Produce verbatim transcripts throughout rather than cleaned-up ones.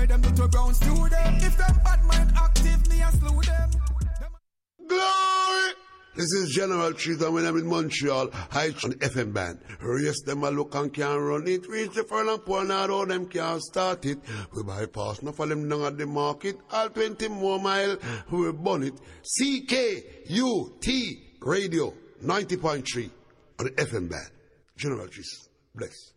where them little brown stew them. If them bad mind active, me a slew them. Glory! This is General Treat, and when I'm in Montreal, I on the F M band. Race them a look and can't run it. Reach the furlong point, now all them can't start it. We bypass, enough of them down at the market. All twenty more mile, we burn it. C K U T Radio, ninety point three on the F M band. General Treat, bless.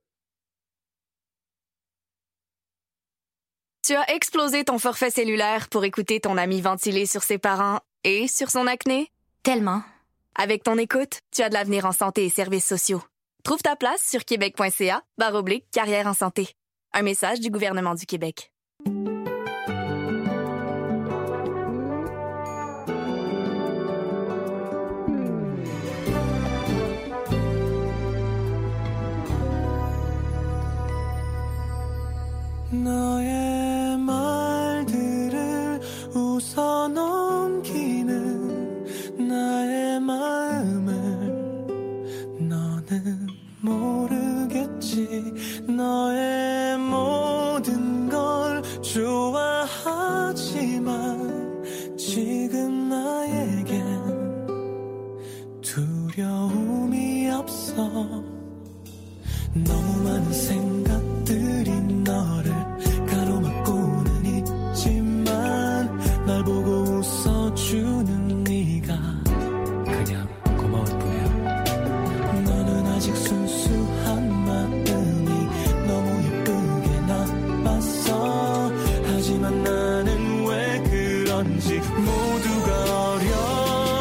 Tu as explosé ton forfait cellulaire pour écouter ton ami ventiler sur ses parents et sur son acné? Tellement. Avec ton écoute, tu as de l'avenir en santé et services sociaux. Trouve ta place sur québec.ca barre oblique carrière en santé. Un message du gouvernement du Québec. 너의 말들을 웃어 넘기는 나의 마음을 너는 모르겠지. 너의 모든 걸 좋아하지만 지금 나에겐 두려움이 없어. 너무 많은 생각들이 너를 가로막고는 있지만 날 보고 웃어주는 네가 그냥 고마울 뿐이야. 너는 아직 순수한 마음이 너무 예쁘게 나빴어. 하지만 나는 왜 그런지 모두가 어려워.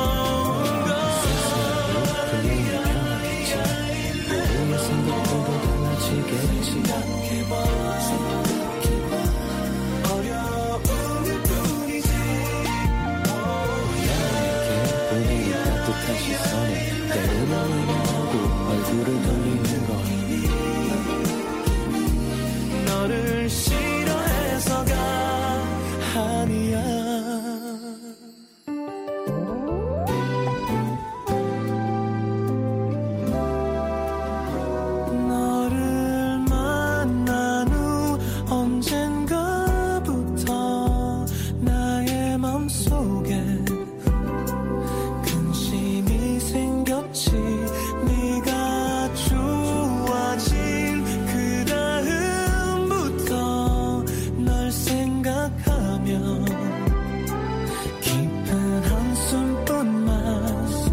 너를 싫어해서가 아니야. 너를 만난 후 언젠가부터 나의 맘속에 근심이 생겼지. 네가 좋아진 그 다음부터 널 생각하면 깊은 한숨뿐만.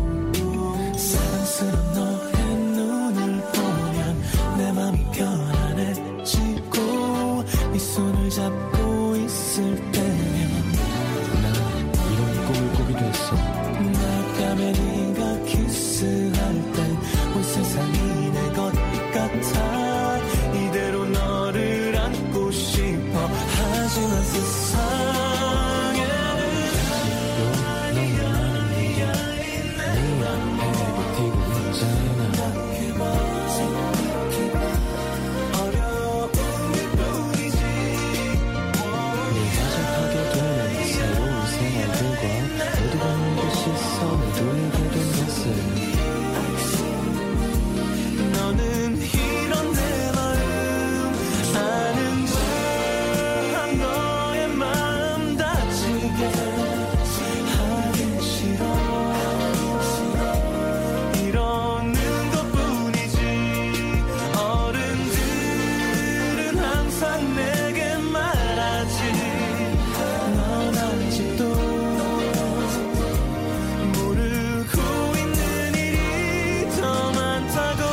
사랑스러운 너의 눈을 보면 내 맘이 편안해지고 네 손을 잡고 있을 때면 난 이런 꿈을 꾸기도 했어. 낮밤에 네가 키스할 땐 온 세상이 내 것 같아. 이대로 너를 안고 싶어. 하지만 세상에는 너무 많은 일이 네 앞에 버티고 있잖아. 어려움일 뿐이지. 네가 접하게 되는 새로운 생활들과 모두가 눈을 씻어 모두에게 된 것을. 너는 이런 내 마음 아는 척 너의 마음 다치게 하기 싫어. 이러는 것뿐이지. 어른들은 항상 내게 말하지. 넌 아직도 모르고 있는 일이 더 많다고.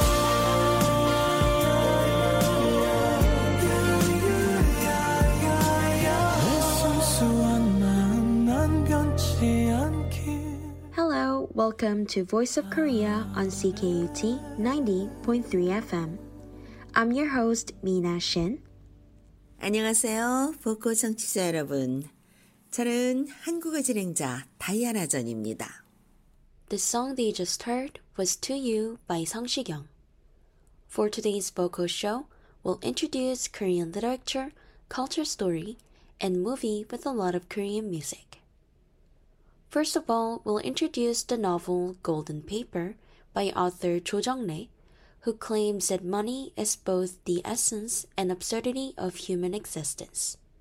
내 순수한 마음 난 변치 않길. Hello, welcome to Voice of Korea on C K U T ninety point three F M. I'm your host, Mina Shin. 안녕하세요. 보코 청취자 여러분. 저는 한국어 진행자 다이아나 전입니다. The song that you just heard was To You by Song Shikyung. For today's vocal show, we'll introduce Korean literature, culture story, and movie with a lot of Korean music. First of all, we'll introduce the novel Golden Paper by author Cho Jung-rae, who claims that money is both the essence and absurdity of human existence.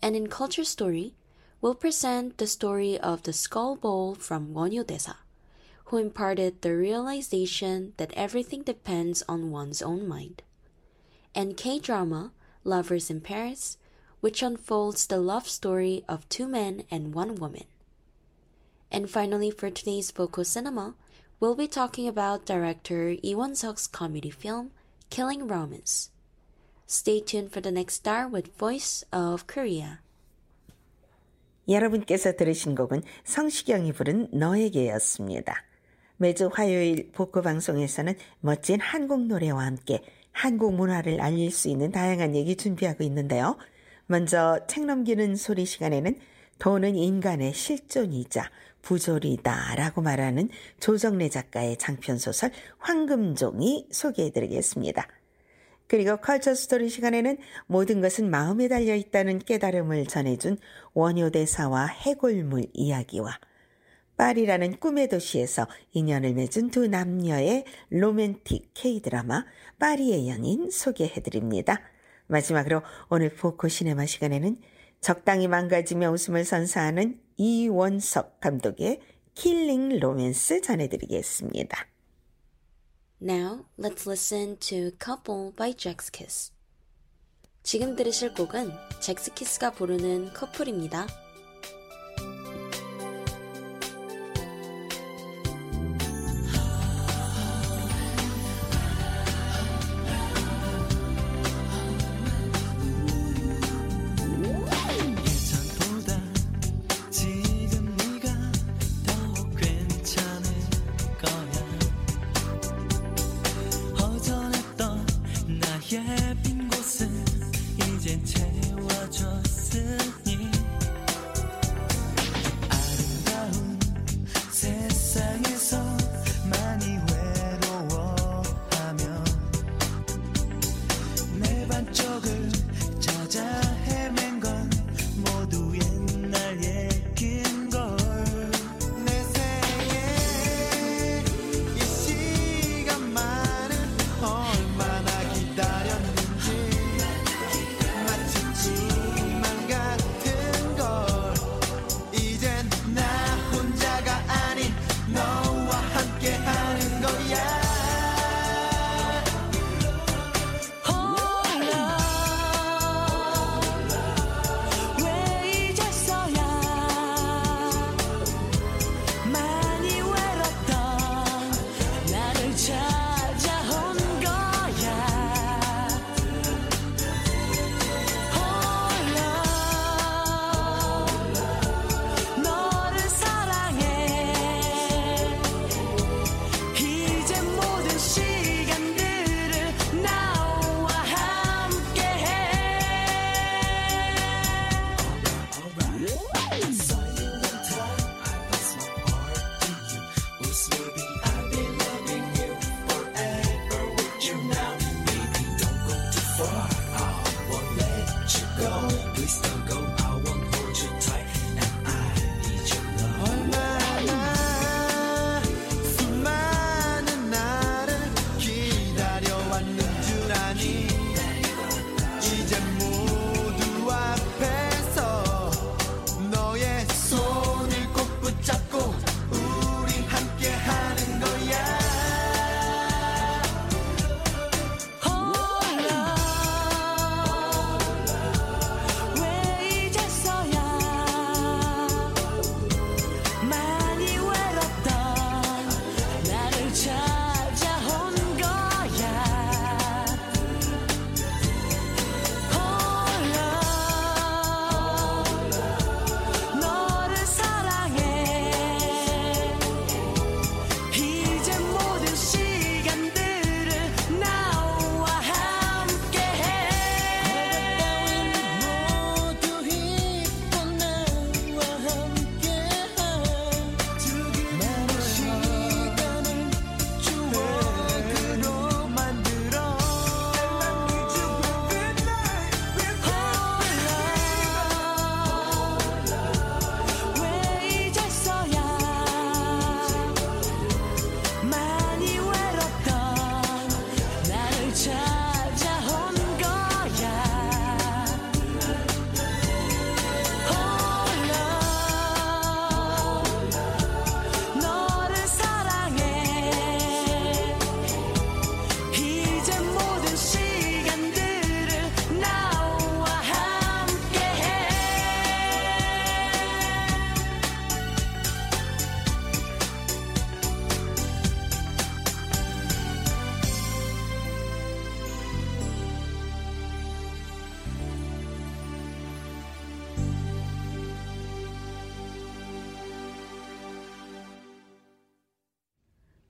and in Culture Story, we'll present the story of the Skull Bowl from Wonyo Desa, who imparted the realization that everything depends on one's own mind. And K-drama, Lovers in Paris, which unfolds the love story of two men and one woman. And finally, for today's Voco Cinema, we'll be talking about director Lee Won-seok's comedy film, Killing Romance. Stay tuned for the next star with Voice of Korea. 여러분께서 들으신 곡은 성시경이 부른 너에게였습니다. 매주 화요일 보코 방송에서는 멋진 한국 노래와 함께 한국 문화를 알릴 수 있는 다양한 얘기 준비하고 있는데요. 먼저 책 넘기는 소리 시간에는 돈은 인간의 실존이자 부조리다 라고 말하는 조정래 작가의 장편소설 황금종이 소개해드리겠습니다. 그리고 컬처 스토리 시간에는 모든 것은 마음에 달려있다는 깨달음을 전해준 원효 대사와 해골물 이야기와 파리라는 꿈의 도시에서 인연을 맺은 두 남녀의 로맨틱 K-드라마 파리의 연인 소개해드립니다. 마지막으로 오늘 보코 시네마 시간에는 적당히 망가지며 웃음을 선사하는 이원석 감독의 킬링 로맨스 전해드리겠습니다. Now, let's listen to Couple by Jack's Kiss. 지금 들으실 곡은 잭스 키스가 부르는 커플입니다. 기다렸는지 마치 꿈만 같은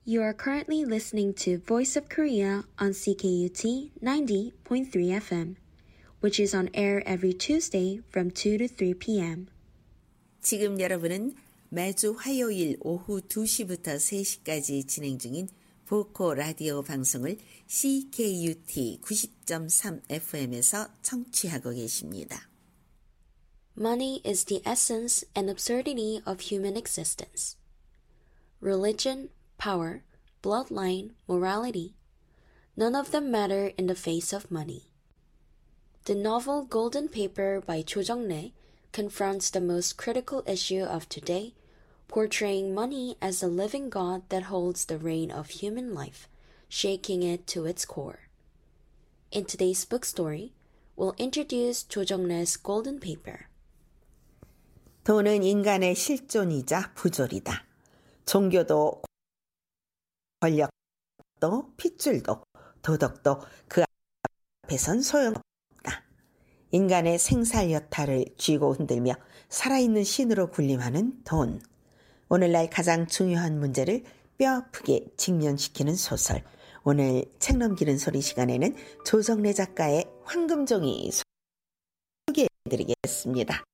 You are currently listening to Voice of Korea on C K U T ninety point three F M, which is on air every Tuesday from two to three p.m. 지금 여러분은 매주 화요일 오후 두 시부터 세 시까지 진행 중인 보코 라디오 방송을 씨 케이 유 티 구십 점 삼 에프 엠에서 청취하고 계십니다. Money is the essence and absurdity of human existence. Religion, power, bloodline, morality, none of them matter in the face of money. The novel Golden Paper by Cho Jung-rae confronts the most critical issue of today, portraying money as a living god that holds the rein of human life, shaking it to its core. In today's book story, we'll introduce Cho Jung-rae's Golden Paper. 돈은 인간의 실존이자 부조리다. 종교도 권력도 핏줄도 도덕도 그 앞에선 소용없다. 인간의 생살 여타를 쥐고 흔들며 살아있는 신으로 군림하는 돈. 오늘날 가장 중요한 문제를 뼈아프게 직면시키는 소설. 오늘 책 넘기는 소리 시간에는 조정래 작가의 황금종이 소개해드리겠습니다.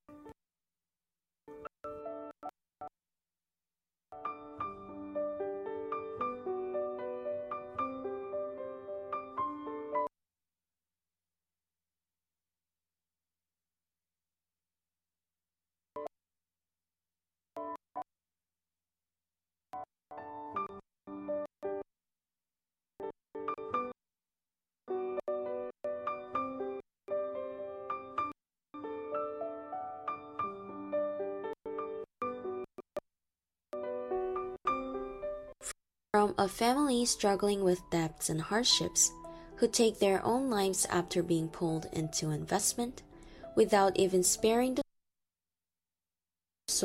From a family struggling with debts and hardships, who take their own lives after being pulled into investment, without even sparing the soul,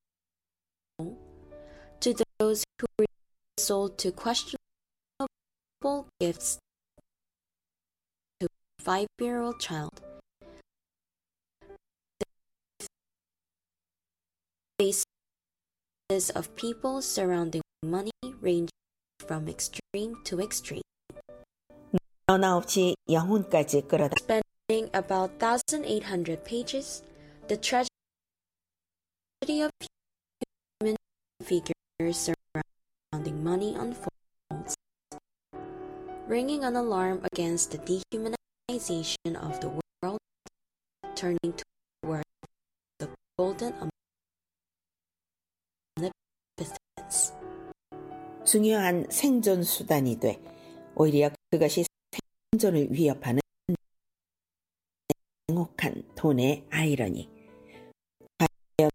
to those who were sold to questionable gifts to a five-year-old child, the faces of people surrounding money range from extreme to extreme. 너나 없이 영혼까지 끌어다. Spending about one thousand eight hundred pages, the tragedy of human figures surrounding money unfolds, ringing an alarm against the dehumanization of the world, turning toward the golden omnipotence. 중요한 생존 수단이 돼 오히려 그것이 생존을 위협하는 냉혹한 돈의 아이러니. 과연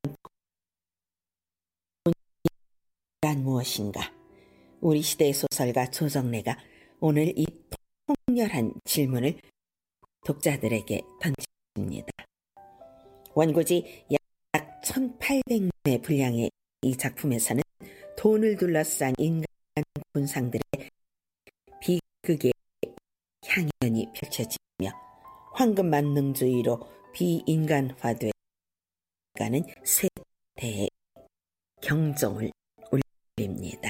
돈이란 무엇인가? 우리 시대의 소설가 조정래가 오늘 이 통렬한 질문을 독자들에게 던집니다. 원고지 약 천팔백 매 분량의 이 작품에서는 돈을 둘러싼 인간 군상들의 비극의 향연이 펼쳐지며 황금 만능주의로 비인간화되어가는 세대의 경종을 울립니다.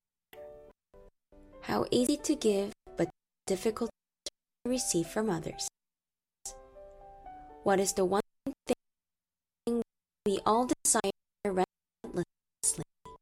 How easy to give, but difficult to receive from others. What is the one thing we all desire relentlessly?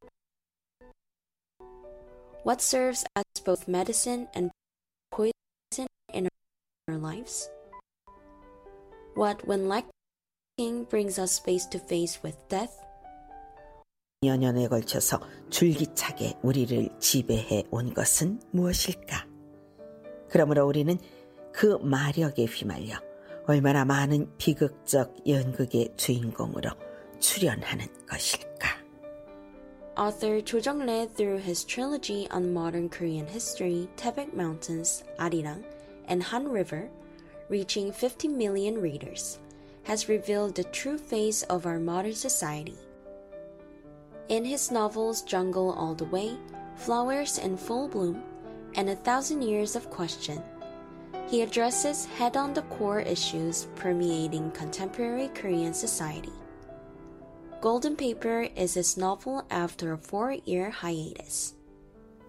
What serves as both medicine and poison in our lives? What, when lacking, brings us face to face with death? 여 년에 걸쳐서 줄기차게 우리를 지배해 온 것은 무엇일까? 그러므로 우리는 그 마력에 휘말려 얼마나 많은 비극적 연극의 주인공으로 출연하는 것일까? Author Cho Jung-rae, through his trilogy on modern Korean history, Taebaek Mountains, Arirang, and Han River, reaching fifty million readers, has revealed the true face of our modern society. In his novels Jungle All the Way, Flowers in Full Bloom, and A Thousand Years of Question, he addresses head-on the core issues permeating contemporary Korean society. Golden Paper is his novel after a four-year hiatus.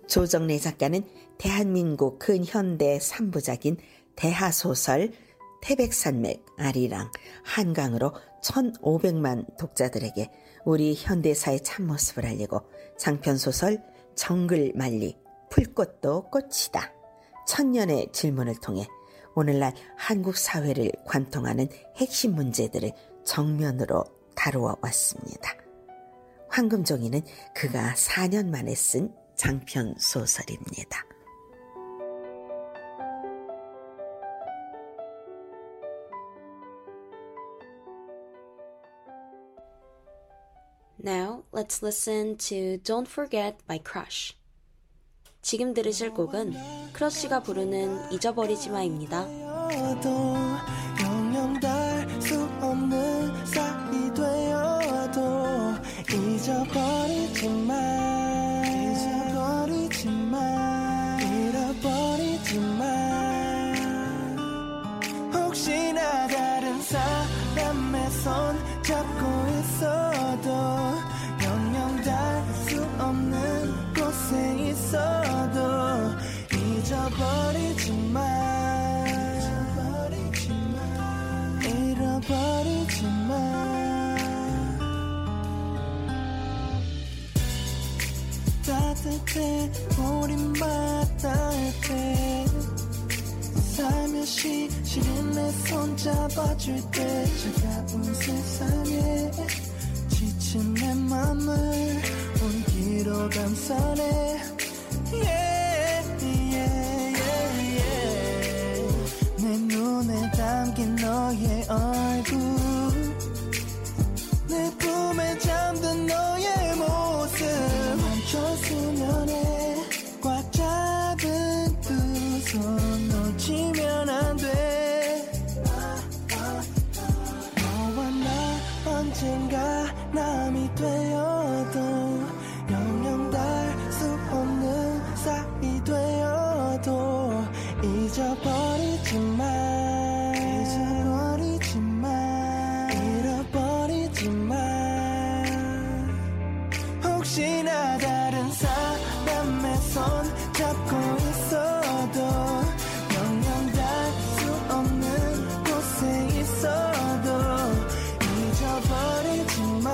조정래 작가는 대한민국 근현대 삼부작인 대하소설 태백산맥, 아리랑, 한강으로 천오백만 독자들에게 우리 현대사의 참모습을 알리고 장편소설 정글만리, 풀꽃도 꽃이다, 천년의 질문을 통해 오늘날 한국 사회를 관통하는 핵심 문제들을 정면으로 다루어 왔습니다. 황금종이는 그가 사 년 만에 쓴 장편소설입니다. Now, let's listen to Don't Forget by Crush. 지금 들으실 곡은 크러쉬가 부르는 잊어버리지 마입니다. 영영 닿을 수 없는 사이 되어도 잊어버리지 마 잊어버리지 마 잃어버리지 마 혹시나 다른 사람의 손 잡고 있어도 영영 닿을 수 없는 곳에 있어도 잊어버리지 마 잊어버리지 마 잃어버리지 마 따뜻해 우린 맞닿을 때 살며시 시린 내 손 잡아줄 때 차가운 세상에 지친 내 맘을 온기로 감싸네 yeah, yeah, yeah, yeah. 내 눈에 담긴 너의 얼굴 내 꿈에 잠든 너의 모습 멈춰 수면에 꽉 잡은 두 손 놓치면 안 돼 너와 나 언젠가 남이 되어도 영영 닿을 수 없는 사이 되어도 잊어버리지 마 잊어버리지 마 잃어버리지 마 혹시나 다른 사람의 손 잡고 있어도 영영 닿을 수 없는 곳에 있어도 잊어버리지 마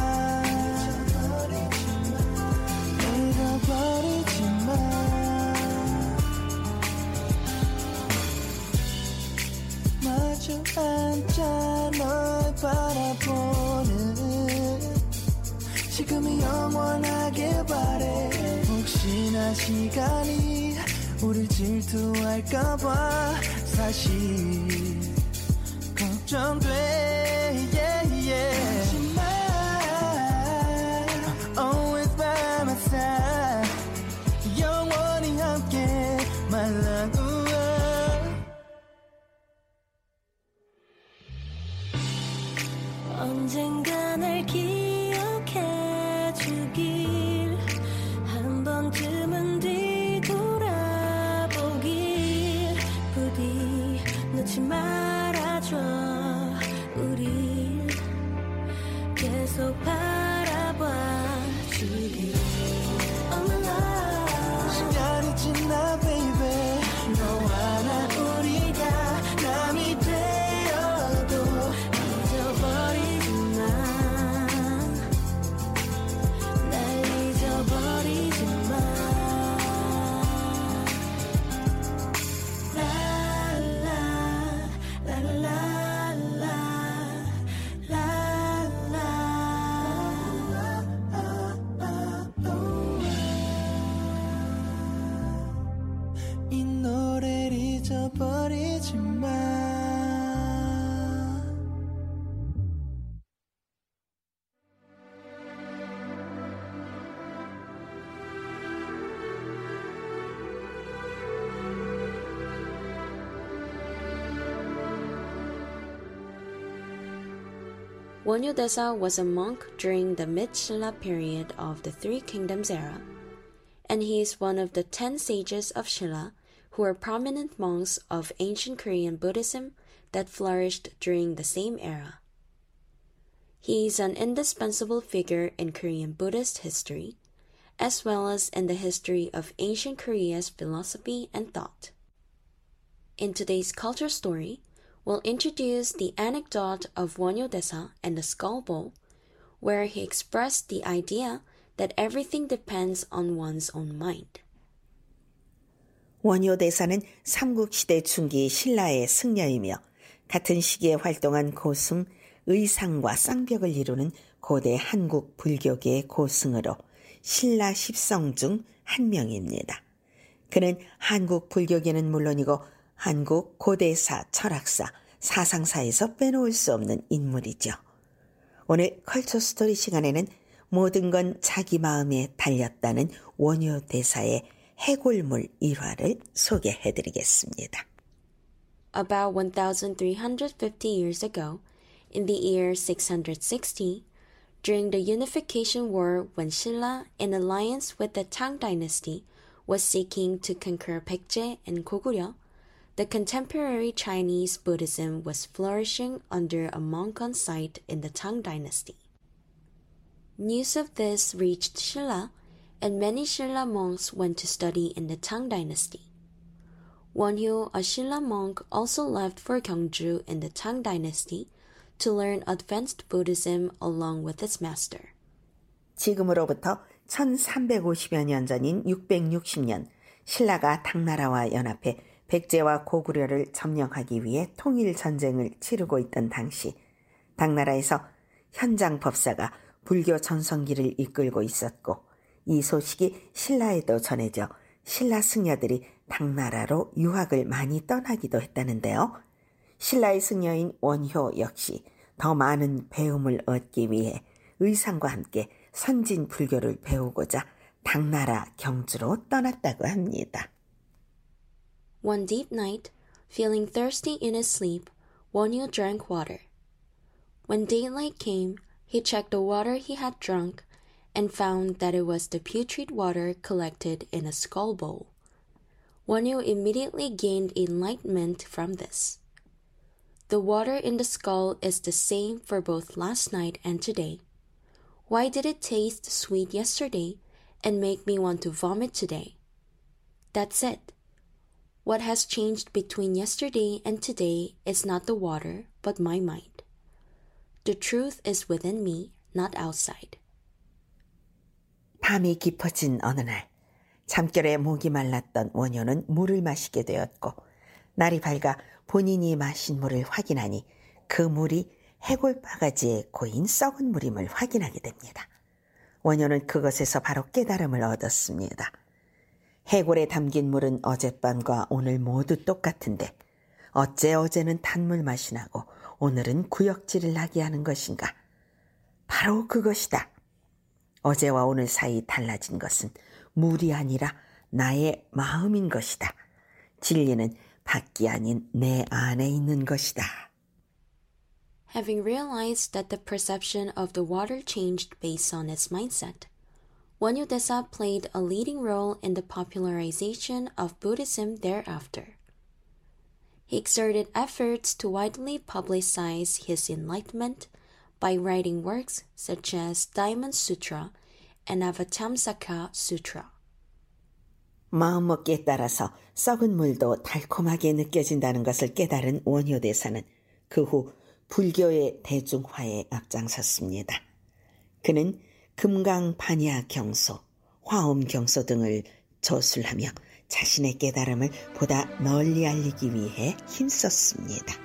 잃어버리지 마 마주 앉아 널 바라보는 지금이 영원하길 바래 혹시나 시간이 우릴 질투할까봐 사실 걱정돼 yeah, yeah. 하지마 always by my side 영원히 함께 my love 언젠가 날 기억해 주길 한 번쯤은 뒤돌아보길 부디 놓지 말아줘 우릴 계속 바라봐 주길 시간이 지나 baby 너와 나 우리가 남이 되어도 잊어버리지 마 날 잊어버리지 마 이 노래를 잊어버리지 마 Wonyu Desa was a monk during the mid-Shilla period of the Three Kingdoms era, and he is one of the ten sages of Shilla who were prominent monks of ancient Korean Buddhism that flourished during the same era. He is an indispensable figure in Korean Buddhist history, as well as in the history of ancient Korea's philosophy and thought. In today's culture story, we'll introduce the anecdote of 원효 대사 and the skull bowl, where he expressed the idea that everything depends on one's own mind. 원효 대사는 삼국시대 중기 신라의 승려이며 같은 시기에 활동한 고승, 의상과 쌍벽을 이루는 고대 한국 불교계의 고승으로 신라 십성 중 한 명입니다. 그는 한국 불교계는 물론이고 한국 고대사, 철학사, 사상사에서 빼놓을 수 없는 인물이죠. 오늘 컬처 스토리 시간에는 모든 건 자기 마음에 달렸다는 원효 대사의 해골물 일화를 소개해드리겠습니다. About thirteen fifty years ago, in the year six hundred sixty, during the Unification War when Silla, in alliance with the Tang dynasty, was seeking to conquer Baekje and Goguryeo, the contemporary Chinese Buddhism was flourishing under a monk on site in the Tang dynasty. News of this reached Silla, and many Silla monks went to study in the Tang dynasty. Wonhyo, a Silla monk, also left for Gyeongju in the Tang dynasty to learn advanced Buddhism along with its master. 지금으로부터 천삼백오십여 년 전인 육백육십 년, 신라가 당나라와 연합해 백제와 고구려를 점령하기 위해 통일 전쟁을 치르고 있던 당시, 당나라에서 현장 법사가 불교 전성기를 이끌고 있었고, 이 소식이 신라에도 전해져 신라 승려들이 당나라로 유학을 많이 떠나기도 했다는데요. 신라의 승려인 원효 역시 더 많은 배움을 얻기 위해 의상과 함께 선진 불교를 배우고자 당나라 경주로 떠났다고 합니다. One deep night, feeling thirsty in his sleep, Wonhyo drank water. When daylight came, he checked the water he had drunk and found that it was the putrid water collected in a skull bowl. Wonhyo immediately gained enlightenment from this. The water in the skull is the same for both last night and today. Why did it taste sweet yesterday and make me want to vomit today? That's it. What has changed between yesterday and today is not the water, but my mind. The truth is within me, not outside. 밤이 깊어진 어느 날, 잠결에 목이 말랐던 원효는 물을 마시게 되었고, 날이 밝아 본인이 마신 물을 확인하니 그 물이 해골 바가지에 고인 썩은 물임을 확인하게 됩니다. 원효는 그것에서 바로 깨달음을 얻었습니다. 해골에 담긴 물은 어젯밤과 오늘 모두 똑같은데 어째 어제는 단물 맛이 나고 오늘은 구역질을 나게 하는 것인가? 바로 그것이다. 어제와 오늘 사이 달라진 것은 물이 아니라 나의 마음인 것이다. 진리는 밖이 아닌 내 안에 있는 것이다. Having realized that the perception of the water changed based on its mindset, Wonhyo Desa played a leading role in the popularization of Buddhism thereafter. He exerted efforts to widely publicize his enlightenment by writing works such as Diamond Sutra and Avatamsaka Sutra. 마음먹기에 따라서 썩은 물도 달콤하게 느껴진다는 것을 깨달은 원효 대사는 그 후 불교의 대중화에 앞장섰습니다. 그는 금강 반야 경소, 화엄 경소 등을 저술하며 자신의 깨달음을 보다 널리 알리기 위해 힘썼습니다.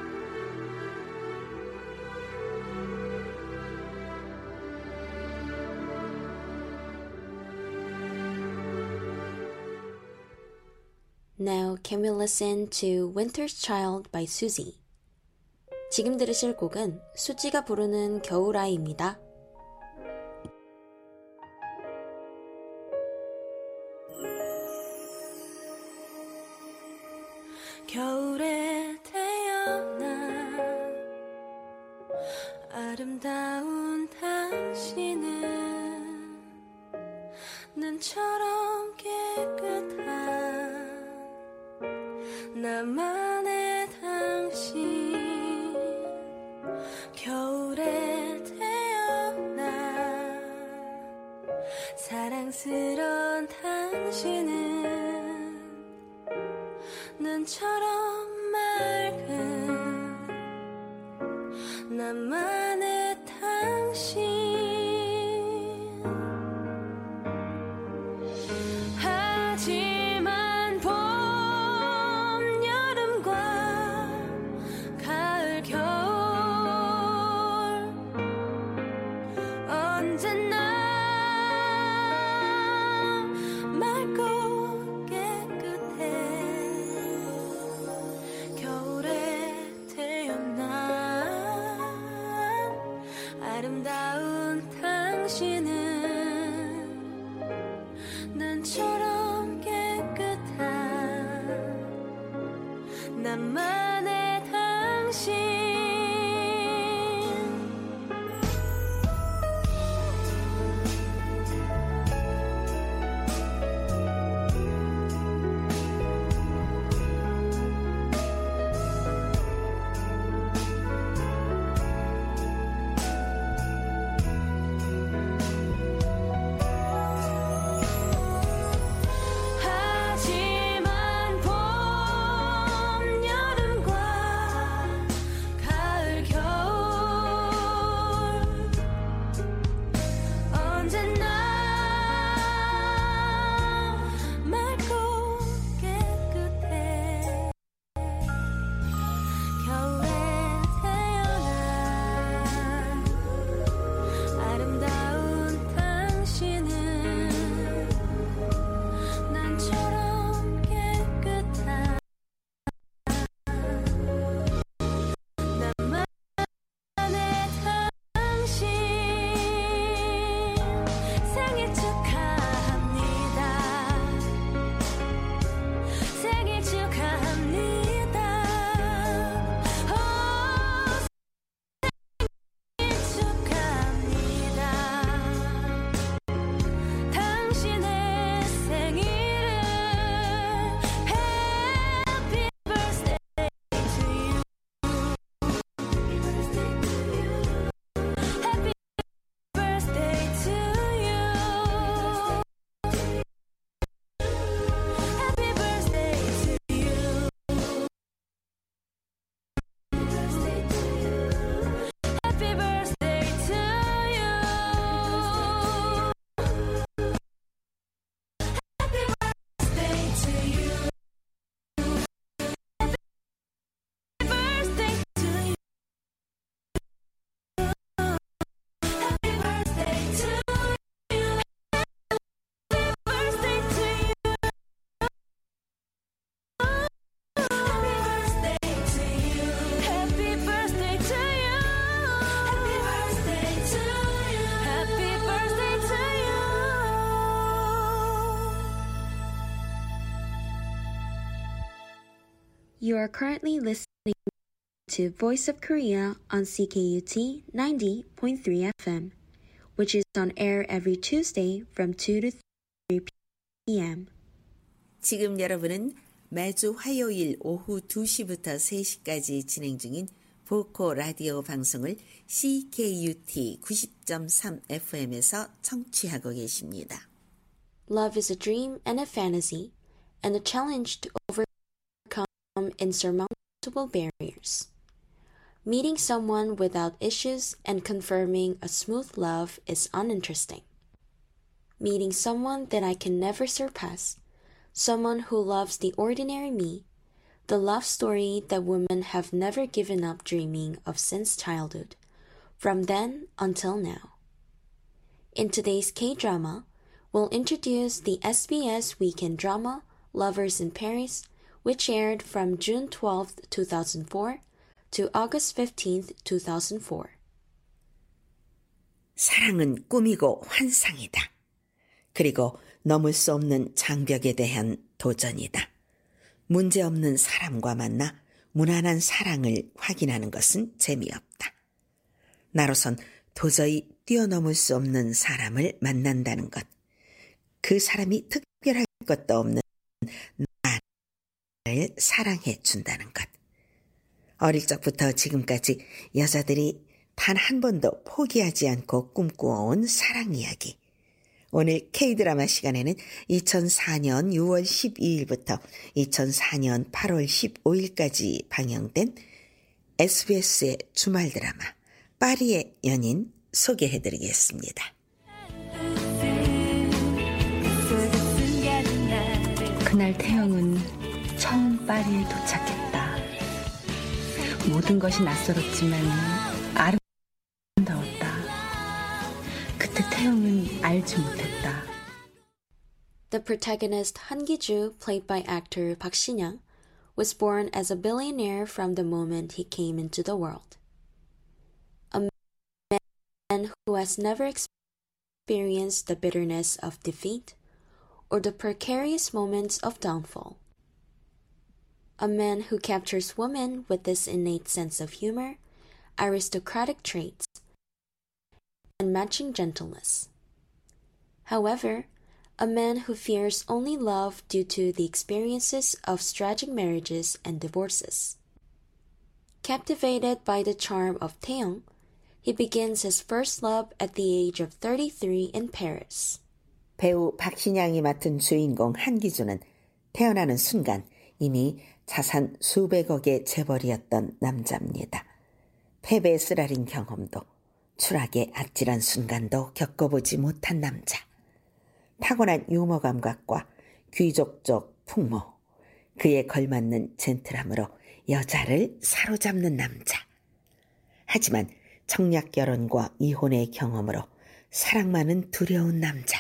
Now can we listen to Winter's Child by Suzy? 지금 들으실 곡은 수지가 부르는 겨울아이입니다. 겨울에 태어나 아름다운 당신은 눈처럼 깨끗한 나만의 당신 겨울에 태어나 사랑스러운 나만의 당신 하지만 봄, 여름과 가을, 겨울 언제나 맑고 깨끗해. 겨울에 태어난 아름다운 당신은 눈처럼 깨끗한 나만의 당신. 하지만 봄, 여름과 가을, 겨울 언제나 맑고 깨끗해. 겨울에 태어난 아름다운 당신은 난처럼 깨끗한 나만의 당신. 생일 축하합니다. 생일 축하합니다. 오, 생일 축하합니다. 당신의 생일을 Happy birthday to you. Happy birthday to you. Happy birthday to you. Happy birthday to you. Happy birthday to you. Happy birthday to you. Happy birthday to you. Happy birthday to you. Happy birthday to you. Happy birthday to you. Happy birthday to you. Happy birthday to you. You are currently listening to Voice of Korea on C K U T ninety point three F M, which is on air every Tuesday from two to three p.m. 지금 여러분은 매주 화요일 오후 두 시부터 세 시까지 진행 중인 보코 라디오 방송을 C K U T 구십 점 삼 에프엠에서 청취하고 계십니다. Love is a dream and a fantasy, and a challenge to overcome insurmountable barriers. Meeting someone without issues and confirming a smooth love is uninteresting. Meeting someone that I can never surpass, someone who loves the ordinary me, the love story that women have never given up dreaming of since childhood, from then until now. In today's K-drama, we'll introduce the S B S weekend drama Lovers in Paris, which aired from June twelfth, two thousand four to August fifteenth, two thousand four. 사랑은 꿈이고 환상이다. 그리고 넘을 수 없는 장벽에 대한 도전이다. 문제없는 사람과 만나 무난한 사랑을 확인하는 것은 재미없다. 나로선 도저히 뛰어넘을 수 없는 사람을 만난다는 것. 그 사람이 특별할 것도 없는 나를 사랑해 준다는 것. 어릴 적부터 지금까지 여자들이 단 한 번도 포기하지 않고 꿈꾸어온 사랑 이야기. 오늘 K-드라마 시간에는 이천사 년 유월 십이일부터 이천사 년 팔월 십오일까지 방영된 에스비에스의 주말 드라마 파리의 연인 소개해드리겠습니다. 그날 태영은 처음 파리에 도착했다. 모든 것이 낯설었지만 아름다웠다. 그때 태영은 알지 못했다. The protagonist Han Gi-ju, played by actor Park Shin-young, was born as a billionaire from the moment he came into the world. A man who has never experienced the bitterness of defeat or the precarious moments of downfall. A man who captures women with his innate sense of humor, aristocratic traits, and matching gentleness. However, a man who fears only love due to the experiences of tragic marriages and divorces. Captivated by the charm of Taeyong, he begins his first love at the age of thirty-three in Paris. 배우 박신양이 맡은 주인공 한기주는 태어나는 순간 이미 자산 수백억의 재벌이었던 남자입니다. 패배에 쓰라린 경험도 추락의 아찔한 순간도 겪어보지 못한 남자. 타고난 유머 감각과 귀족적 풍모, 그에 걸맞는 젠틀함으로 여자를 사로잡는 남자. 하지만 청약 결혼과 이혼의 경험으로 사랑만은 두려운 남자.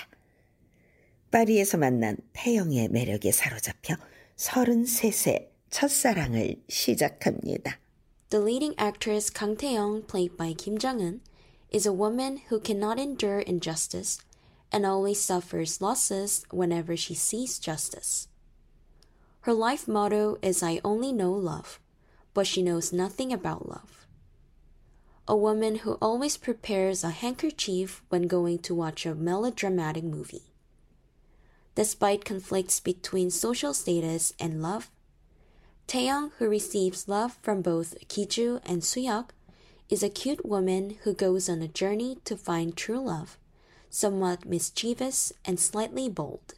파리에서 만난 태영의 매력에 사로잡혀 서른세 세 첫사랑을 시작합니다. The leading actress Kang Tae-young, played by Kim Jong-un, is a woman who cannot endure injustice and always suffers losses whenever she sees justice. Her life motto is I only know love, but she knows nothing about love. A woman who always prepares a handkerchief when going to watch a melodramatic movie. Despite conflicts between social status and love, Taeyong, who receives love from both Gi-ju and Soo-hyuk, is a cute woman who goes on a journey to find true love, somewhat mischievous and slightly bold.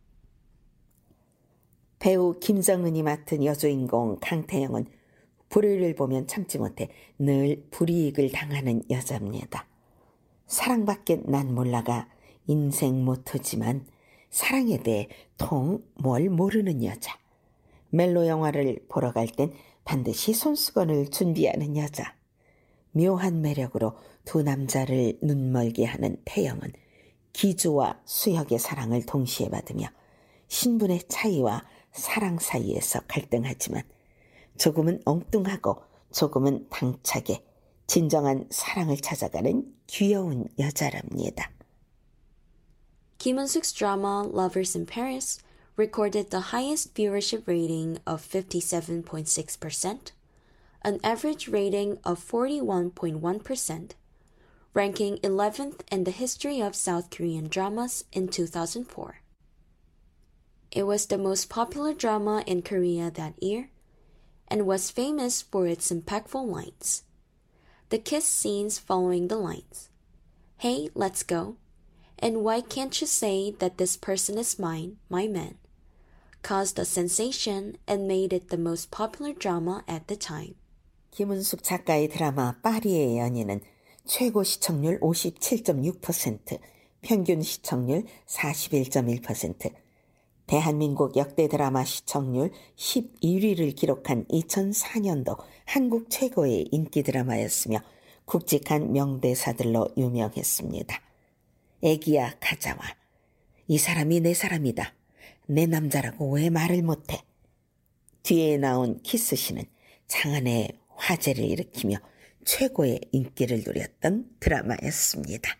배우 김정은이 맡은 여주인공 강태영은 불의를 보면 참지 못해 늘 불이익을 당하는 여자입니다. 사랑밖에 난 몰라가 인생 모토지만 사랑에 대해 통 뭘 모르는 여자. 멜로 영화를 보러 갈 땐 반드시 손수건을 준비하는 여자. 묘한 매력으로 두 남자를 눈멀게 하는 태영은 기주와 수혁의 사랑을 동시에 받으며 신분의 차이와 사랑 사이에서 갈등하지만 조금은 엉뚱하고 조금은 당차게 진정한 사랑을 찾아가는 귀여운 여자랍니다. Kim Eun-suk's drama Lovers in Paris recorded the highest viewership rating of fifty-seven point six percent, an average rating of forty-one point one percent, ranking eleventh in the history of South Korean dramas in two thousand four. It was the most popular drama in Korea that year and was famous for its impactful lines. The kiss scenes following the lines, "Hey, let's go," and "Why can't you say that this person is mine, my man?" caused a sensation and made it the most popular drama at the time. 김은숙 작가의 드라마 파리의 연인은 최고 시청률 오십칠 점 육 퍼센트, 평균 시청률 사십일 점 일 퍼센트, 대한민국 역대 드라마 시청률 십일 위를 기록한 이천사 년도 한국 최고의 인기 드라마였으며 굵직한 명대사들로 유명했습니다. 애기야 가자와, 이 사람이 내 사람이다, 내 남자라고 왜 말을 못해. 뒤에 나온 키스신은 장안의 화제를 일으키며 최고의 인기를 누렸던 드라마였습니다.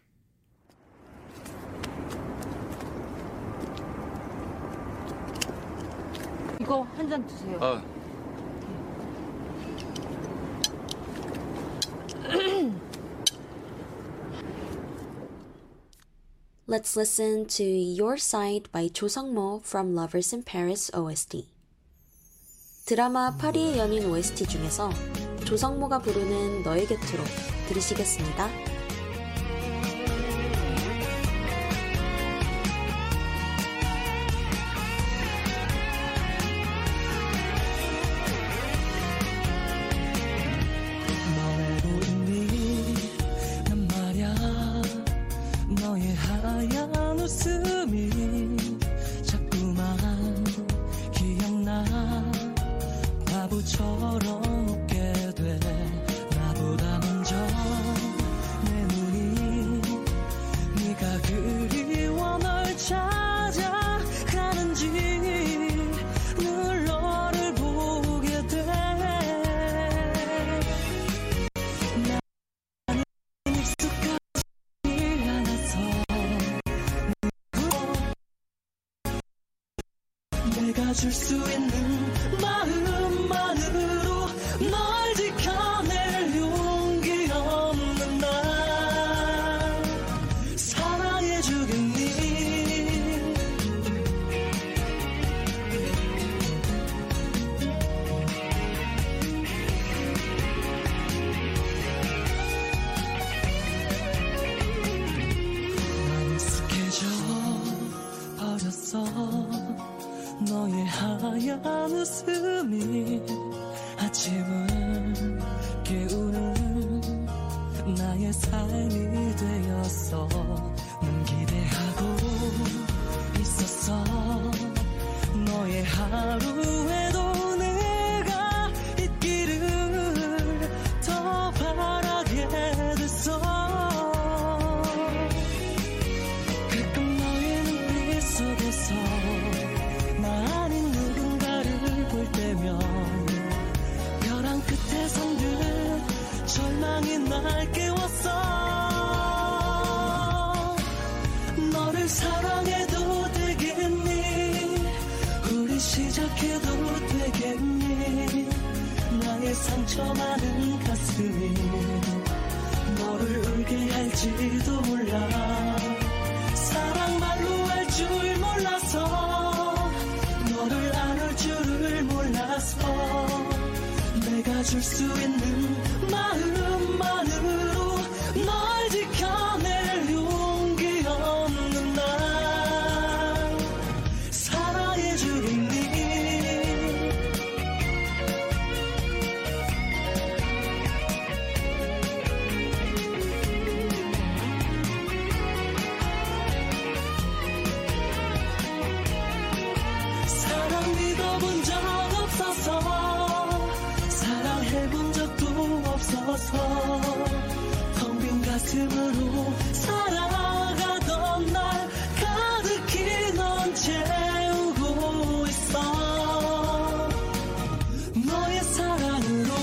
이거 한 잔 드세요. 아, Let's listen to Your Side by Jo Sung-mo from Lovers in Paris 오에스티. 드라마 파리의 연인 오에스티 중에서 조성모가 부르는 너의 곁으로 들으시겠습니다. 널 보니 내가 줄 수 있는 마음만으로 널 지켜낼 용기 없는 날 사랑해주겠니. 난 익숙해져 버렸어 너의 하얀 웃음이 아침을 깨우는 나의 삶이 되었어. 난 기대하고 있었어 너의 하루에도 내가 있기를 더 바라게 됐어. 가끔 너의 눈빛 속에서 나 아닌 누군가를 볼 때면 벼랑 끝에 선 듯 절망이 날 깨웠어. 너를 사랑해도 되겠니. 우리 시작해도 되겠니. 나의 상처 많은 가슴이 너를 울게 할지도 몰라. 사랑 말로 할 줄 몰라서 너를 안을 줄을 몰라서 내가 줄 수 있는 마음만으로 널 지켜낼 용기 없는 날 사랑해주겠니. 사랑 믿어본 적 없어서 사랑해본 적도 없어서 텅 빈 가슴으로 살아가던 날 가득히 넌 채우고 있어. 너의 사랑으로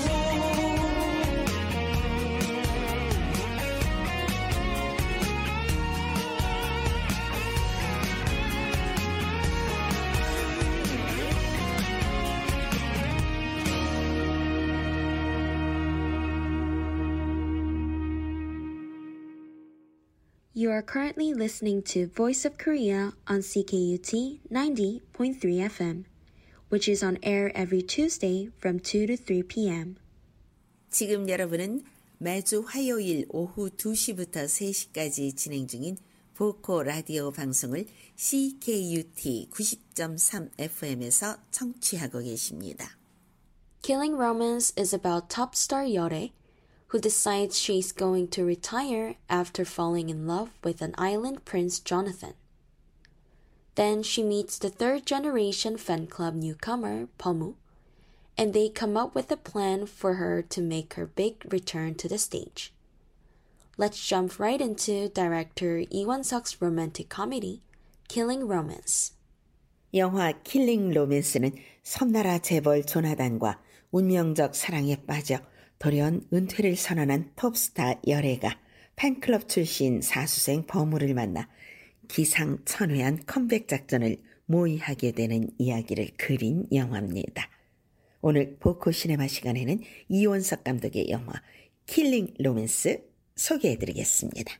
You are currently listening to Voice of Korea on C K U T ninety point three F M, which is on air every Tuesday from two to three p.m. 지금 여러분은 매주 화요일 오후 두 시부터 세 시까지 진행 중인 보코 라디오 방송을 C K U T 구십 점 삼 F M에서 청취하고 계십니다. Killing Romance is about top star Yore, who decides she's going to retire after falling in love with an island prince Jonathan. Then she meets the third generation fan club newcomer, Pomu, and they come up with a plan for her to make her big return to the stage. Let's jump right into director Lee Won-seok's romantic comedy, Killing Romance. 영화 킬링 로맨스는 섬나라 재벌 조나단과 운명적 사랑에 빠져 돌연 은퇴를 선언한 톱스타 열애가 팬클럽 출신 사수생 버무를 만나 기상천외한 컴백 작전을 모의하게 되는 이야기를 그린 영화입니다. 오늘 보코 시네마 시간에는 이원석 감독의 영화 킬링 로맨스 소개해드리겠습니다.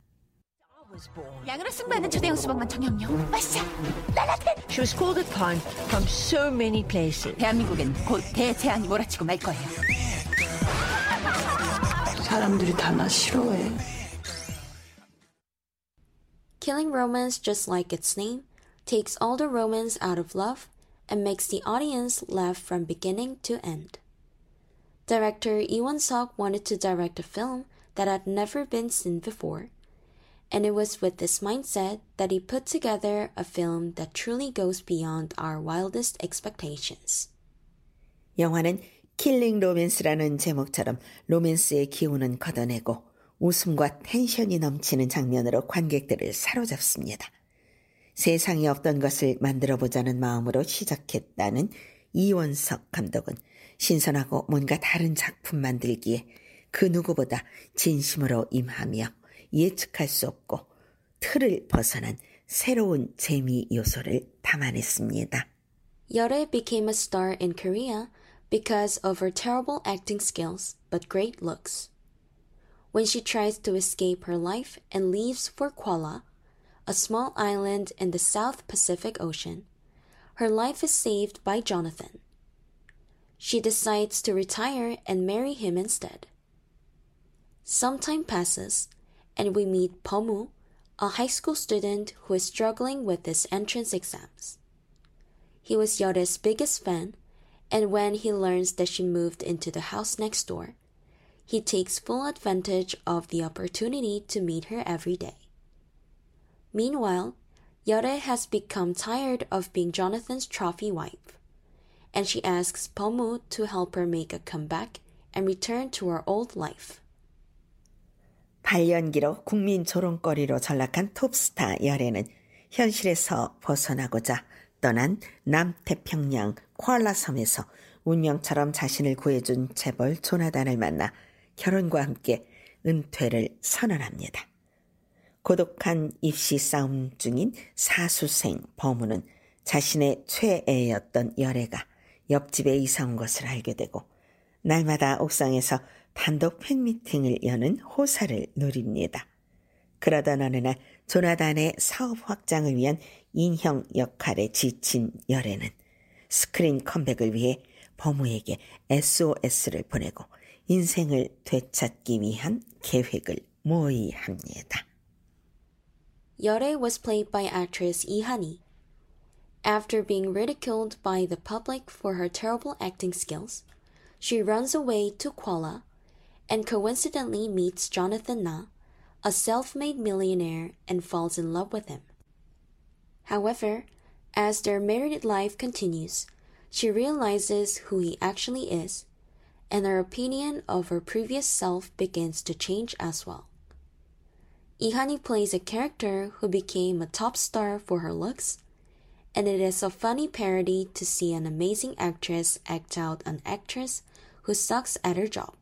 양으로 승부하는 초대형 수박만 청량요. 맛있어. 라라텐. She was called upon from so many places. 대한민국엔 곧 대재앙이 몰아치고 말 거예요. 사람들이 다 나 싫어해. Killing Romance, just like its name, takes all the romance out of love and makes the audience laugh from beginning to end. Director Lee Won-seok wanted to direct a film that had never been seen before, and it was with this mindset that he put together a film that truly goes beyond our wildest expectations. 영화는 킬링 로맨스라는 제목처럼 로맨스의 기운은 걷어내고 웃음과 텐션이 넘치는 장면으로 관객들을 사로잡습니다. 세상에 없던 것을 만들어보자는 마음으로 시작했다는 이원석 감독은 신선하고 뭔가 다른 작품 만들기에 그 누구보다 진심으로 임하며 예측할 수 없고 틀을 벗어난 새로운 재미 요소를 담아냈습니다. Yore became a star in Korea because of her terrible acting skills but great looks. When she tries to escape her life and leaves for Kuala, a small island in the South Pacific Ocean, her life is saved by Jonathan. She decides to retire and marry him instead. Some time passes, and we meet Pomu, a high school student who is struggling with his entrance exams. He was Yore's biggest fan, and when he learns that she moved into the house next door, he takes full advantage of the opportunity to meet her every day. Meanwhile, Yore has become tired of being Jonathan's trophy wife, and she asks Pomu to help her make a comeback and return to her old life. 발연기로 국민 조롱거리로 전락한 톱스타 열애는 현실에서 벗어나고자 떠난 남태평양 코알라 섬에서 운명처럼 자신을 구해준 재벌 조나단을 만나 결혼과 함께 은퇴를 선언합니다. 고독한 입시 싸움 중인 사수생 범우는 자신의 최애였던 열애가 옆집에 이사 온 것을 알게 되고 날마다 옥상에서 단독 팬미팅을 여는 호사를 누립니다. 그러던 어느 날 조나단의 사업 확장을 위한 인형 역할에 지친 열애는 스크린 컴백을 위해 범우에게 에스오에스를 보내고 인생을 되찾기 위한 계획을 모의합니다. Yore was played by actress Lee Han-hee. After being ridiculed by the public for her terrible acting skills, she runs away to Kuala and coincidentally meets Jonathan Na, a self-made millionaire, and falls in love with him. However, as their married life continues, she realizes who he actually is, and her opinion of her previous self begins to change as well. Lee Han-hee plays a character who became a top star for her looks, and it is a funny parody to see an amazing actress act out an actress who sucks at her job.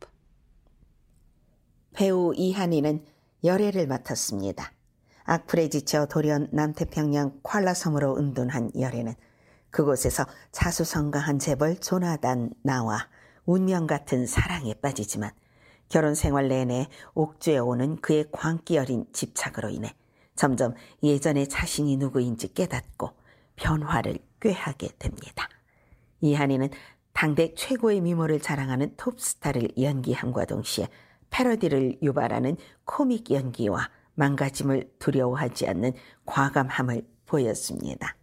배우 이한희는 열애를 맡았습니다. 악플에 지쳐 돌연 남태평양 콜라섬으로 은둔한 열애는 그곳에서 자수성가한 재벌 조나단 나와 운명 같은 사랑에 빠지지만 결혼 생활 내내 옥주에 오는 그의 광기 어린 집착으로 인해 점점 예전의 자신이 누구인지 깨닫고 변화를 꾀하게 됩니다. 이한희는 당대 최고의 미모를 자랑하는 톱스타를 연기함과 동시에 패러디를 유발하는 코믹 연기와 망가짐을 두려워하지 않는 과감함을 보였습니다.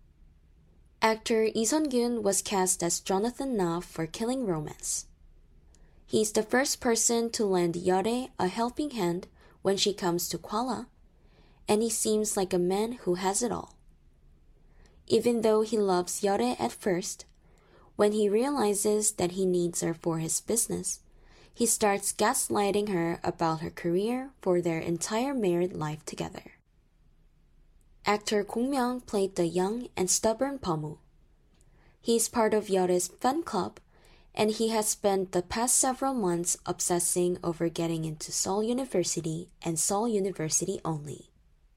Actor Lee Sun-gyun was cast as Jonathan Na for Killing Romance. He's the first person to lend Yore a helping hand when she comes to Kuala, and he seems like a man who has it all. Even though he loves Yore at first, when he realizes that he needs her for his business, he starts gaslighting her about her career for their entire married life together. Actor Kong Myung played the young and stubborn Pomu. He is part of Yore's fan club, and he has spent the past several months obsessing over getting into Seoul University and Seoul University only.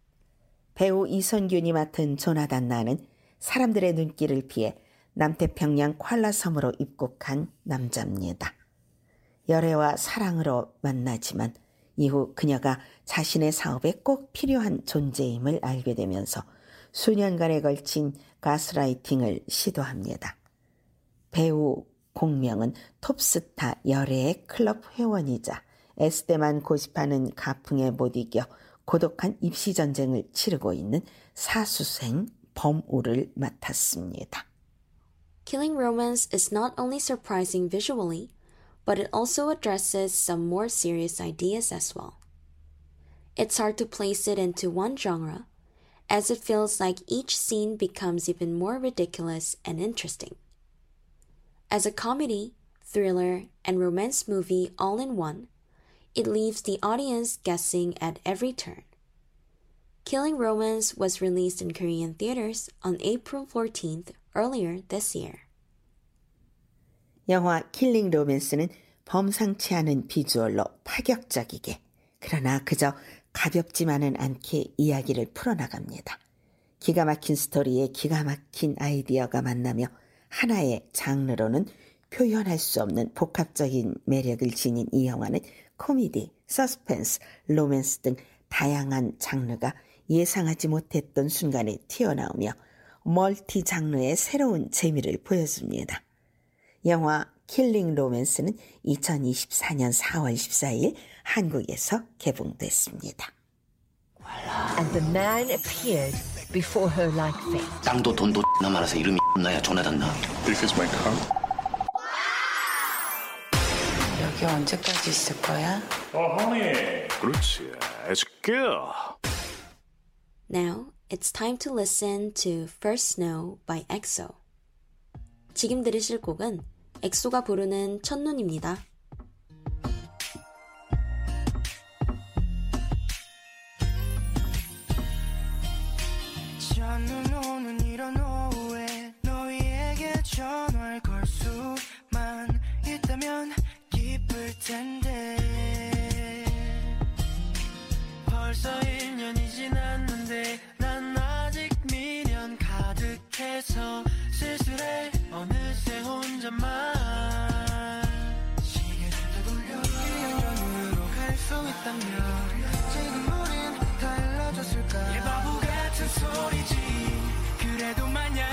배우 이선균이 맡은 조나단 나는 사람들의 눈길을 피해 남태평양 콜라섬으로 입국한 남자입니다. 열애와 사랑으로 만나지만 이후 그녀가 자신의 사업에 꼭 필요한 존재임을 알게 되면서 수년간에 걸친 가스라이팅을 시도합니다. 배우 공명은 톱스타 열애의 클럽 회원이자 S대만 고집하는 가풍에 못 이겨 고독한 입시전쟁을 치르고 있는 사수생 범우를 맡았습니다. Killing Romance is not only surprising visually, but it also addresses some more serious ideas as well. It's hard to place it into one genre, as it feels like each scene becomes even more ridiculous and interesting. As a comedy, thriller, and romance movie all in one, it leaves the audience guessing at every turn. Killing Romance was released in Korean theaters on April fourteenth earlier this year. 영화 킬링 로맨스는 범상치 않은 비주얼로 파격적이게 그러나 그저 가볍지만은 않게 이야기를 풀어나갑니다. 기가 막힌 스토리에 기가 막힌 아이디어가 만나며 하나의 장르로는 표현할 수 없는 복합적인 매력을 지닌 이 영화는 코미디, 서스펜스, 로맨스 등 다양한 장르가 예상하지 못했던 순간에 튀어나오며 멀티 장르의 새로운 재미를 보여줍니다. 영화 킬링 로맨스는 이천이십사년 사월 십사일 한국에서 개봉됐습니다. And the man appeared before her like fate. 땅도 돈도 나 많아서 이름이 나야 조나단 나. This is my car. 여기 언제까지 있을 거야? 어, honey. 그렇지. It's good. Now, it's time to listen to First Snow by 엑소. 지금 들으실 곡은 엑소가 부르는 첫눈입니다. 첫눈 오는 이런 오후에 너희에게 전화를 걸 수만 있다면 기쁠 텐데 벌써 일 년이 지났는데 난 아직 미련 가득해서 쓸쓸해 어느새 혼자만 시계를 되돌려 일 년 전으로 갈 수 있다면 지금 우린 달라졌을까 이 바보 같은 소리지 그래도 마냥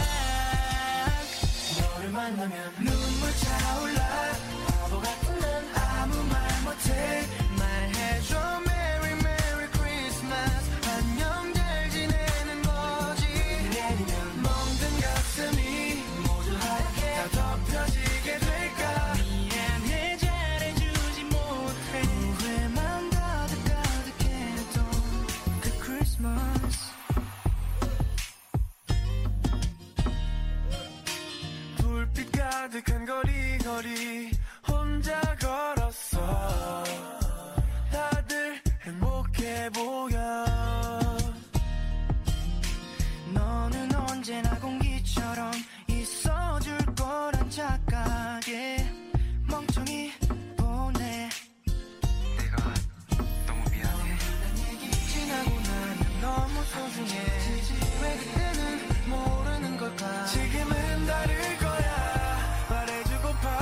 너를 만나면 눈물 차올라 바보 같은 난 아무 말 못해 말해줘 Merry Merry Christmas 안녕 잘 지내는 거지 내리면 멍든 가슴이 모두 하얗게 다 덮여지게 될까 미안해 잘해주지 못해 후회만 가득 가득했던 그 크리스마스 불빛 가득한 거리 거리 혼자 걸었어 다들 행복해 보여 너는 언제나 공기처럼 있어줄 거란 착각에 멍청이 보내 내가 너무 미안해 지나고 나면 너무 소중해 왜 그때는 모르는 걸까 지금은 다를 거야 말해주고파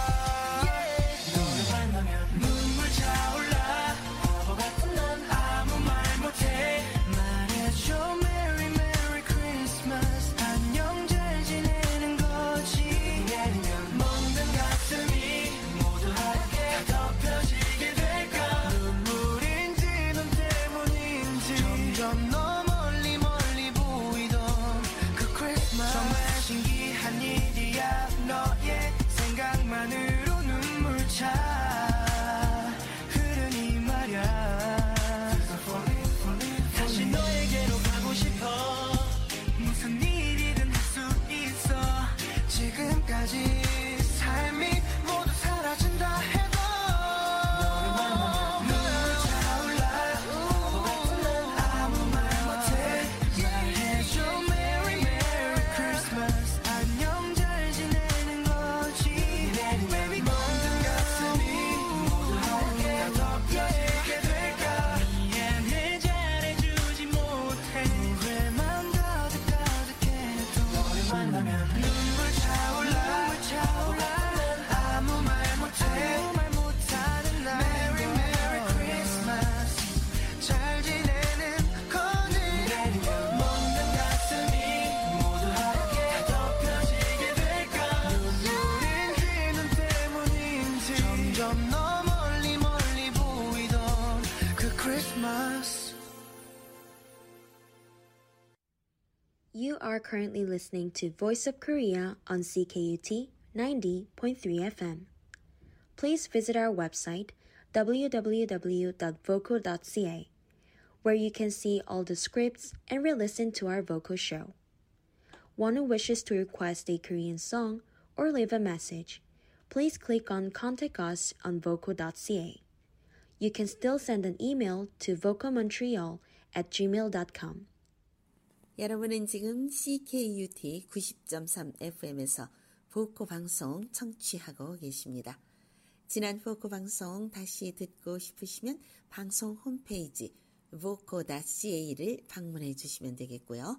너를 만나면 눈물 차올라 바보 같은 난 아무 말 못해 말해줘 Merry Merry Christmas 안녕 잘 지내는 거지 내리면 멍든 가슴이 모두 하얗게 다 덮여지게 될까 눈물인지 눈 때문인지 점점 너 멀리 멀리 보이던 그 크리스마스 정말 신기한 일이야 너의 생각만으로 눈물 차 흐르니 말야 다시 너에게로 가고 싶어 무슨 일이든 할 수 있어 지금까지 삶이 모두 사라진다 해도 너를 만나면 눈물 차올라 바보 같은 난 아무 말 못해 말해줘 Merry Merry Christmas 안녕 잘 지내는 거지 Baby 멍든 가슴이 모두 하얗게 다 덮여지게 될까 미안해 잘해주지 못해 후회만 가득 가득해도 너를 만나면 눈물 차올라 눈물 차올라 난 아무 말 못해 아무 말 못하는 날 Merry Merry Christmas 잘 지내는 거니 멍든 가슴이 모두 하얗게 다 덮여지게 될까 눈물인지 눈 때문인지 점점 너 멀리 멀리 보이던 그 크리스마스 You are currently listening to Voice of Korea on C K U T ninety point three F M. Please visit our website w w w dot voco dot c a, where you can see all the scripts and re-listen to our vocal show. One who wishes to request a Korean song or leave a message, please click on Contact Us on voco dot c a. You can still send an email to vocomontreal at gmail dot com. 여러분은 지금 C K U T 구십 점 삼 에프 엠에서 보코 방송 청취하고 계십니다. 지난 보코 방송 다시 듣고 싶으시면 방송 홈페이지 voco 닷 c a를 방문해 주시면 되겠고요.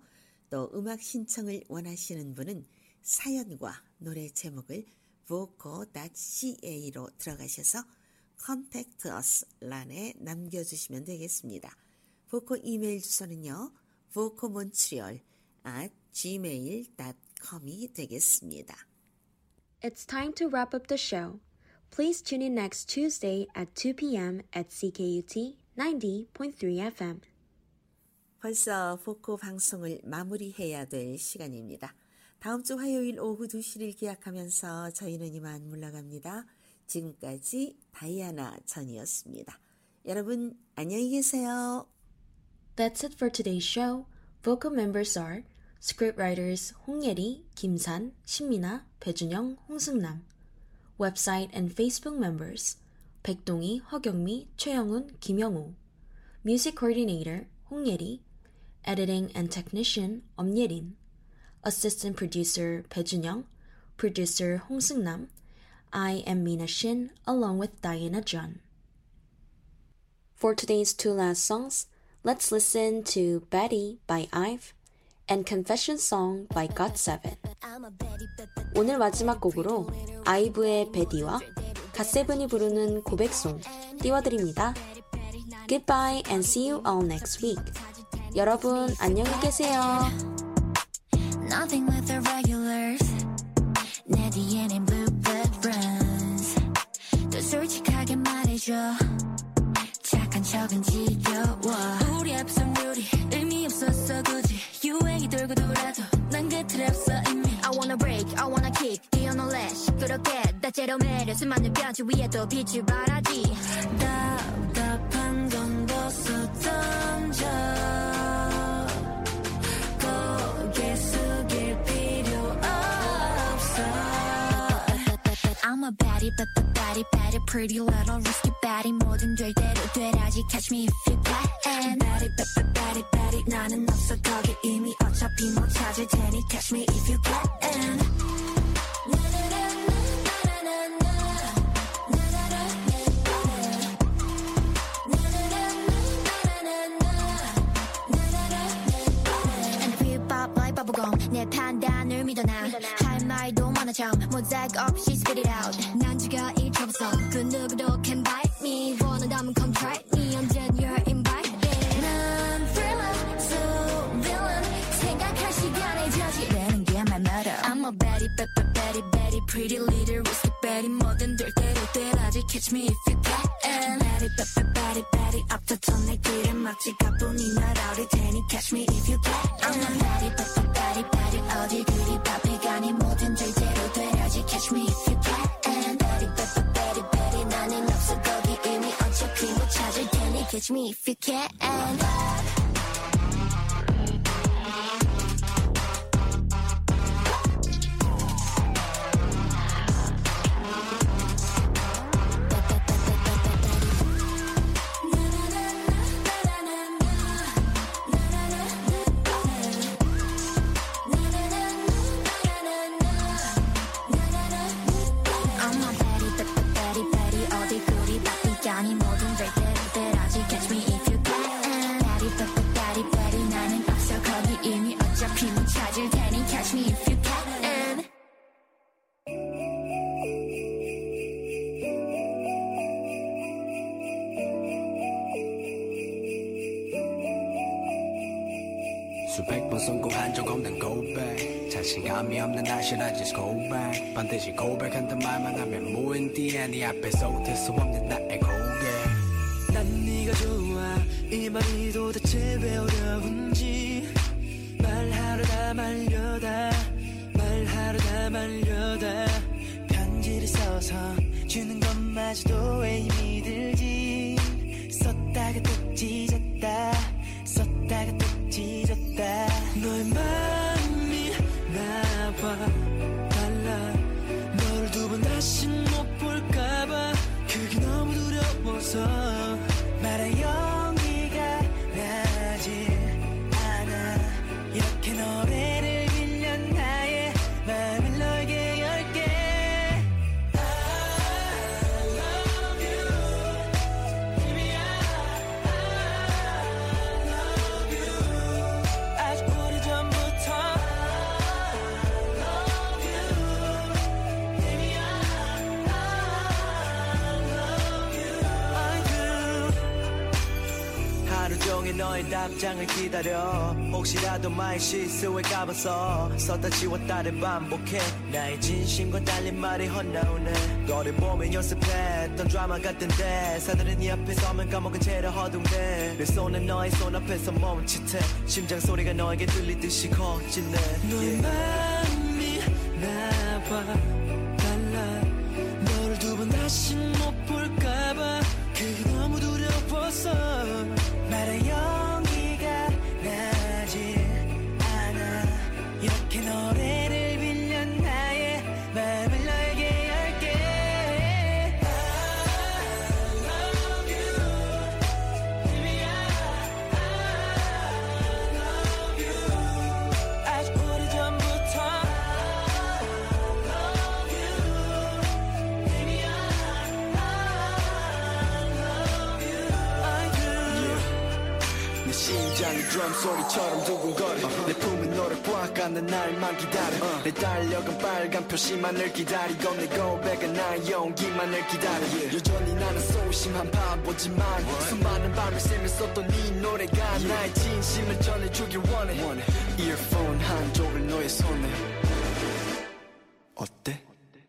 또 음악 신청을 원하시는 분은 사연과 노래 제목을 voco 닷 씨에이로 들어가셔서 contact us 란에 남겨주시면 되겠습니다. voco 이메일 주소는요. vocomontreal at gmail 닷 com이 되겠습니다. It's time to wrap up the show. Please tune in next Tuesday at two p.m. at C K U T ninety point three F M. 벌써 보코 방송을 마무리해야 될 시간입니다. 다음 주 화요일 오후 두 시를 기약하면서 저희는 이만 물러갑니다. 지금까지 다이아나 전이었습니다. 여러분 안녕히 계세요. That's it for today's show. Vocal members are scriptwriters 홍예리, 김산, 신민아, 배준영, 홍승남. Website and Facebook members 백동희, 허경미, 최영훈, 김영우. Music coordinator 홍예리. Editing and technician 엄예린. Assistant producer 배준영. Producer 홍승남. I am Mina Shin along with Diana John. For today's two last songs, let's listen to Betty by Ive and Confession Song by got seven. 오늘 마지막 곡으로 아이브의 베디와 갓세븐이 부르는 고백송 띄워드립니다. Goodbye and see you all next week. 여러분 안녕히 계세요. Nothing with the regulars. 내 뒤에는 bluebird runs. 더 솔직하게 말해줘. 착한 척은 지겨워. 우리 앞선 룰이 의미 없었어 굳이. 유행이 돌고 돌아도 난 곁에 없어 이미. I wanna break, I wanna kick. 뛰어놀래 시끄럽게 다채로 매려 수많은 변치 위에 또 빛을 발하지. 답답한 건 벗어 던져. 고개 숙일 필요 없어. I'm a baddie, but the baddie, baddie, pretty little risky baddie. 뭐든 될 대로 되라지. Catch me if you can. Baddie, but the baddie, baddie. 나는 없어 거기 이미 어차피 못 찾을 테니. Catch me if you can. 내 판단을 믿어나 할 말도 많아 참 모자이크 없이 spit it out 난 지가 잊혀서 그 누구도 can bite me 원한다면 come try me 언젠 you're invited 난 thriller so villain 생각할 시간에 저지르는 게 말 말아 I'm a baddie bad bad baddie baddie pretty little risky baddie 뭐든 될 대로 되라지 catch me if you can baddie bad bad baddie baddie 앞서서 내 길을 막지 가뿐히 날아올 테니 catch me if you can I'm a baddie bad bad baddie baddie 어디 그리 바쁘가니 뭐든 절대로 되라지 catch me if you can baddie bad bad baddie baddie 나는 없어 거기 이미 어차피 못 찾을 테니 catch me if you can 수백 번 성공한 적 없는 고백 자신감이 없는 I should I just go back 반드시 고백한단 말만 하면 무인디야 네 앞에서 웃을 수 없는 나의 고개 난 네가 좋아 이 말이 도대체 왜 어려운지 말하려다 말려다 말하려다 말려다 편지를 써서 주는 것마저도 왜 힘이 들지 썼다가 또 찢었다 썼다가 또 찢었다 너의 마음이 나와 달라 너를 두 번 다시 못 볼까봐 그게 너무 두려워서 말할 용기가 나지 않아 이렇게 노래를 빌려 나의 마음을 너에게 열게 I love you 하루 종일 너의 답장을 기다려 혹시라도 마의 실수에 까봐서 썼다 지웠다를 반복해 나의 진심과 달린 말이 헛나오네 너를 보며 연습했던 드라마 같던데 사들은 네 앞에 서면 까먹은 채로 허둥대 내 손은 너의 손 앞에서 멈칫해 심장 소리가 너에게 들리듯이 거짓네 너의 마음이 나와 달라 너를 두 번 다시 못 볼까봐 그게 너무 두려웠어 말할 용기가 나지 않아 이렇게 노래를 빌려 나의 마음을 너에게 열게 I love you baby I love you 아주 오래전부터 I love you baby I love you I do 내 심장이 드럼 소리처럼 두근거려 uh-huh. 내 품에 너를 꽉 안는 날만 기다려 uh. 내 달력은 빨간 표시만을 기다리고 내 고백은 나의 용기만을 기다려 yeah. 여전히 나는 소심한 바보지만 What? 수많은 밤을 새면서 또 네 노래가 yeah. 나의 진심을 전해주길 원해, 원해. 이어폰 한 쪽을 너의 손에 어때?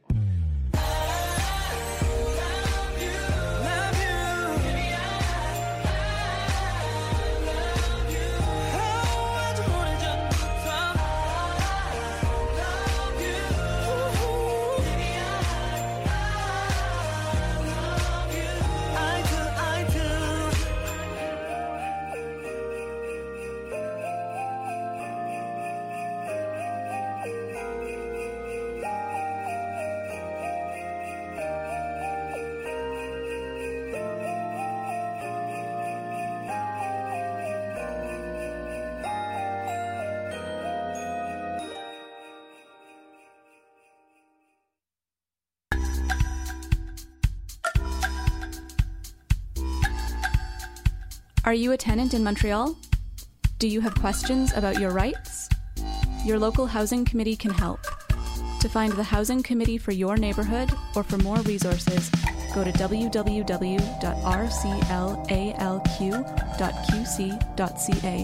Are you a tenant in Montreal? Do you have questions about your rights? Your local housing committee can help. To find the housing committee for your neighborhood or for more resources, go to w w w dot r c l a l q dot q c dot c a.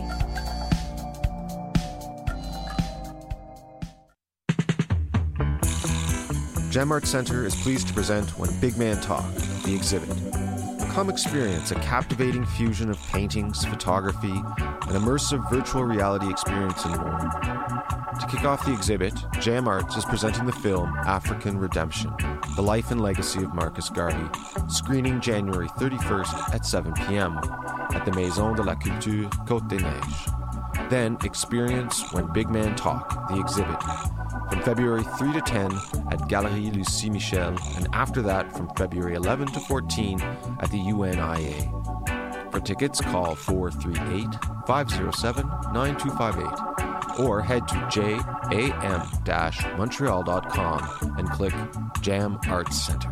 Gem Arts Centre is pleased to present When Big Man Talk, the exhibit. Come experience a captivating fusion of paintings, photography, an immersive virtual reality experience and more. To kick off the exhibit, Gem Arts is presenting the film African Redemption, The Life and Legacy of Marcus Garvey, screening January thirty-first at seven p.m. at the Maison de la Culture Côte des Neiges. Then experience When Big Men Talk, the exhibit, from February third to tenth at Galerie Lucie Michel, and after that from February eleventh to fourteenth at the U N I A. For tickets, call four three eight, five oh seven, nine two five eight or head to jam dash montreal dot com and click Gem Arts Centre.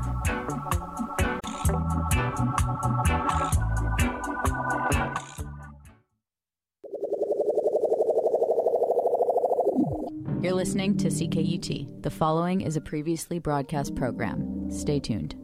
You're listening to C K U T. The following is a previously broadcast program. Stay tuned.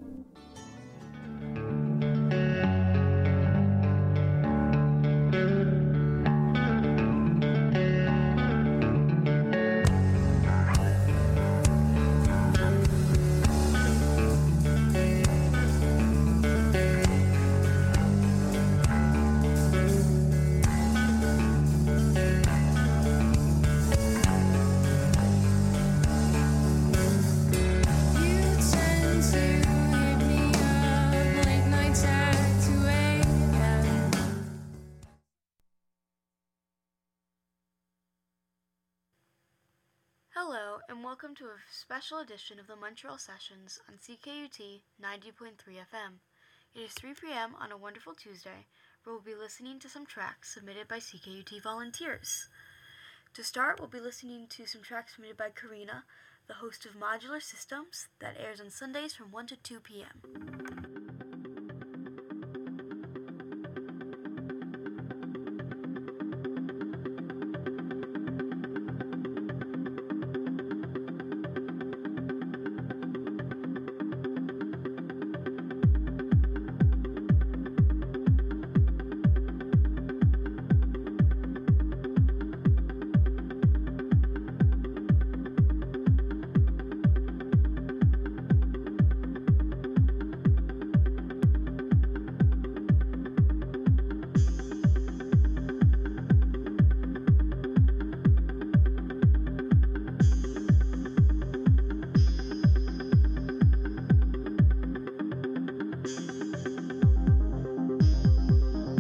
Hello, and welcome to a special edition of the Montreal Sessions on C K U T ninety point three F M. It is three p.m. on a wonderful Tuesday, where we'll be listening to some tracks submitted by C K U T volunteers. To start, we'll be listening to some tracks submitted by Karina, the host of Modular Systems, that airs on Sundays from one to two p.m.